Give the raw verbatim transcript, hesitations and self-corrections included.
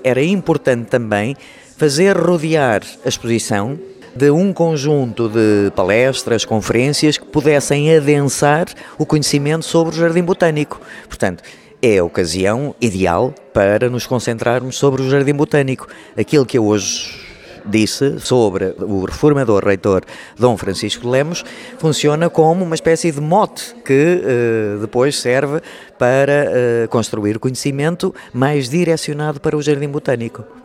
Era importante também fazer rodear a exposição de um conjunto de palestras, conferências que pudessem adensar o conhecimento sobre o Jardim Botânico. Portanto, é a ocasião ideal para nos concentrarmos sobre o Jardim Botânico. Aquilo que eu hoje disse sobre o reformador reitor Dom Francisco de Lemos funciona como uma espécie de mote que eh, depois serve para eh, construir conhecimento mais direcionado para o Jardim Botânico.